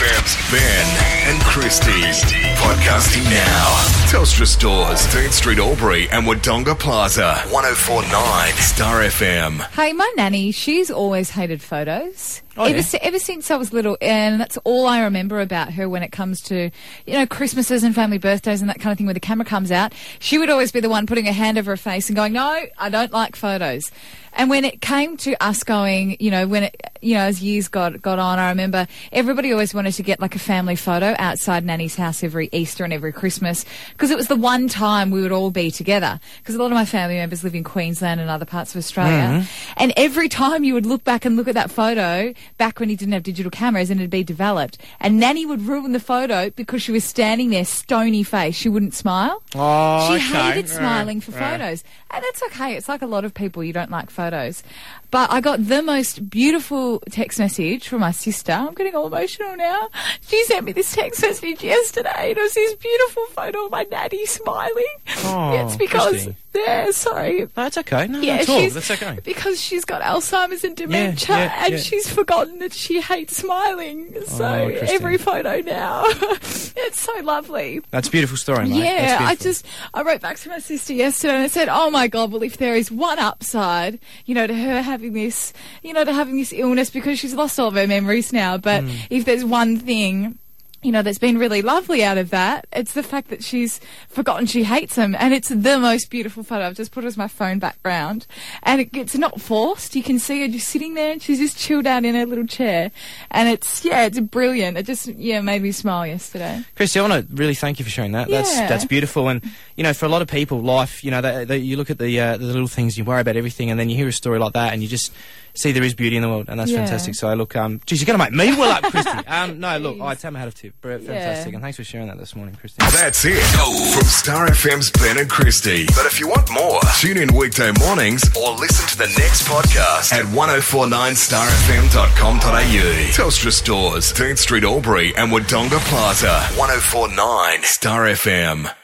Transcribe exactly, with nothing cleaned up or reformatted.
M's Ben and Christy. Podcasting now. Telstra Stores, Dean Street, Albury and Wodonga Plaza. one oh four point nine Star F M. Hey, my nanny, she's always hated photos. Oh, ever, yeah. si- ever since I was little, and that's all I remember about her when it comes to, you know, Christmases and family birthdays and that kind of thing where the camera comes out. She would always be the one putting her hand over her face and going, no, I don't like photos. And when it came to us going, you know, when it, you know, as years got got on, I remember everybody always wanted to get like a family photo outside Nanny's house every Easter and every Christmas because it was the one time we would all be together. Because a lot of my family members live in Queensland and other parts of Australia. Mm-hmm. And every time you would look back and look at that photo, back when you didn't have digital cameras and it'd be developed, and Nanny would ruin the photo because she was standing there stony face. She wouldn't smile. Oh, She okay. hated smiling for Right, right. photos. And it's okay. It's like a lot of people, you don't like photos. But I got the most beautiful text message from my sister. I'm getting all emotional now. She sent me this text message yesterday. It was this beautiful photo of my daddy smiling. Oh, it's because... Christy. Yeah, sorry. No, that's okay. No, Yeah, not at all. she's, That's okay. because she's got Alzheimer's and dementia, yeah, and yeah. she's forgotten that she hates smiling. So Oh, Christy. every photo now, it's so lovely. That's a beautiful story, mate. Yeah, That's I beautiful. just I wrote back to my sister yesterday and I said, "Oh my God! Well, if there is one upside, you know, to her having this, you know, to having this illness because she's lost all of her memories now, but Mm. if there's one thing." You know, that's been really lovely out of that. It's the fact that she's forgotten she hates him. And it's the most beautiful photo. I've just put it as my phone background. And it, it's not forced. You can see her just sitting there and she's just chilled out in her little chair. And it's, yeah, it's brilliant. It just, yeah, made me smile yesterday. Christy, I want to really thank you for sharing that. That's Yeah. that's beautiful. And, you know, for a lot of people, life, you know, they, they, you look at the, uh, the little things, you worry about everything, and then you hear a story like that and you just see there is beauty in the world, and that's Yeah. fantastic. So, look, um, geez, you're going to make me well up, Christy. Um, no, look, Jeez. I'd take my hat off to you. Br- Fantastic. And thanks for sharing that this morning, Christy. That's it from Star F M's Ben and Christy. But if you want more, tune in weekday mornings or listen to the next podcast at ten forty-nine star f m dot com dot a u. Telstra Stores, Dean Street, Albury and Wodonga Plaza. ten forty-nine Star F M.